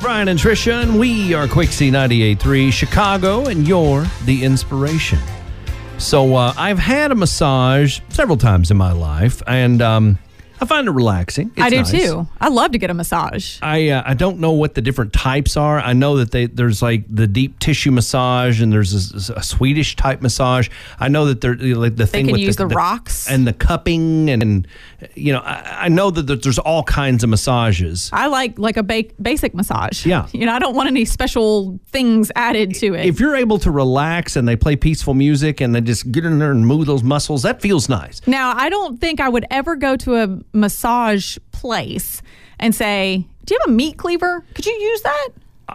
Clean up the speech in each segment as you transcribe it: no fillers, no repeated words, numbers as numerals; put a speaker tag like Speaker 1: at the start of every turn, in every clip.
Speaker 1: Brian and Tricia, and we are Quixie 98.3 Chicago, and you're the inspiration. So I've had a massage several times in my life, and I find it relaxing. It's
Speaker 2: I do
Speaker 1: nice.
Speaker 2: too. I love to get a massage.
Speaker 1: I don't know what the different types are. I know that there's like the deep tissue massage, and there's a Swedish type massage. I know that they're like the thing
Speaker 2: They can
Speaker 1: with
Speaker 2: use the rocks
Speaker 1: and the cupping, and you know I know that there's all kinds of massages.
Speaker 2: I like a basic massage.
Speaker 1: Yeah.
Speaker 2: I don't want any special things added to it.
Speaker 1: If you're able to relax and they play peaceful music and they just get in there and move those muscles, that feels nice.
Speaker 2: Now, I don't think I would ever go to a massage place and say, do you have a meat cleaver? Could you use that?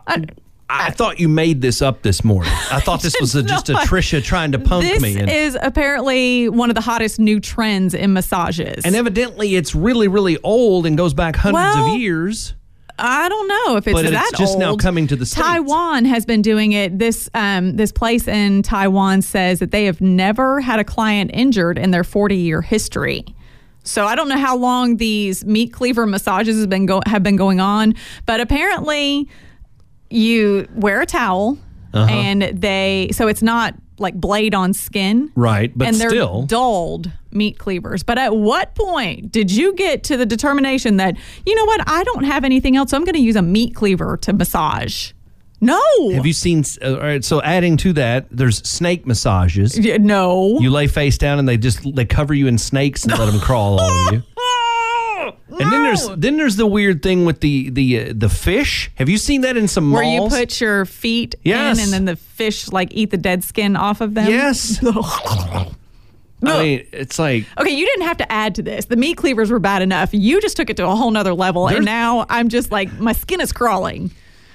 Speaker 1: I thought you made this up this morning. I thought this was just a Tricia trying to punk me.
Speaker 2: This is apparently one of the hottest new trends in massages.
Speaker 1: And evidently it's really, really old and goes back hundreds of years.
Speaker 2: I don't know if it's
Speaker 1: but
Speaker 2: that
Speaker 1: it's just
Speaker 2: old.
Speaker 1: now coming to the States.
Speaker 2: Taiwan has been doing it. This place in Taiwan says that they have never had a client injured in their 40-year history. So I don't know how long these meat cleaver massages have been going on, but apparently you wear a towel and so it's not like blade on skin.
Speaker 1: Right, but
Speaker 2: and they're
Speaker 1: still
Speaker 2: dulled meat cleavers. But at what point did you get to the determination that, you know what, I don't have anything else, so I'm going to use a meat cleaver to massage? No.
Speaker 1: Have you seen, all right, so adding to that, there's snake massages.
Speaker 2: No.
Speaker 1: You lay face down and they cover you in snakes and let them crawl all over you. And then there's the weird thing with the fish. Have you seen that in some malls?
Speaker 2: Where you put your feet in and then the fish like eat the dead skin off of them?
Speaker 1: Yes. I mean, it's like...
Speaker 2: Okay, you didn't have to add to this. The meat cleavers were bad enough. You just took it to a whole nother level, and now I'm just like, my skin is crawling.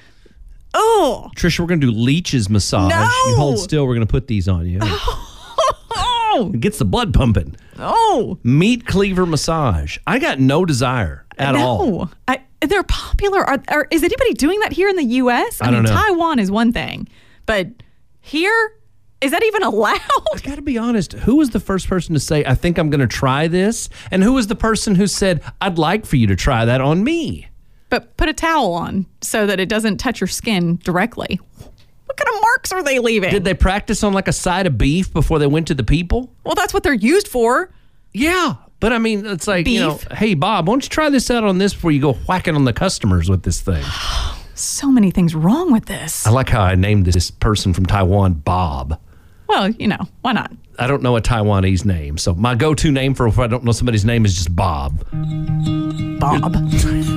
Speaker 2: Oh.
Speaker 1: Tricia, we're going to do leeches massage.
Speaker 2: No.
Speaker 1: You hold still. We're going to put these on you. It gets the blood pumping.
Speaker 2: Oh.
Speaker 1: Meat cleaver massage. I got no desire at all.
Speaker 2: They're popular. Is anybody doing that here in the U.S.?
Speaker 1: I don't know.
Speaker 2: Taiwan is one thing, but here, is that even allowed?
Speaker 1: I got to be honest. Who was the first person to say, I think I'm going to try this? And who was the person who said, I'd like for you to try that on me?
Speaker 2: But put a towel on so that it doesn't touch your skin directly. What kind of marks are they leaving?
Speaker 1: Did they practice on like a side of beef before they went to the people?
Speaker 2: Well, that's what they're used for.
Speaker 1: Yeah. But I mean, it's like,
Speaker 2: Beef.
Speaker 1: Hey, Bob, why don't you try this out on this before you go whacking on the customers with this thing?
Speaker 2: So many things wrong with this.
Speaker 1: I like how I named this person from Taiwan Bob.
Speaker 2: Well, why not?
Speaker 1: I don't know a Taiwanese name, so my go-to name for if I don't know somebody's name is just Bob.
Speaker 2: Bob.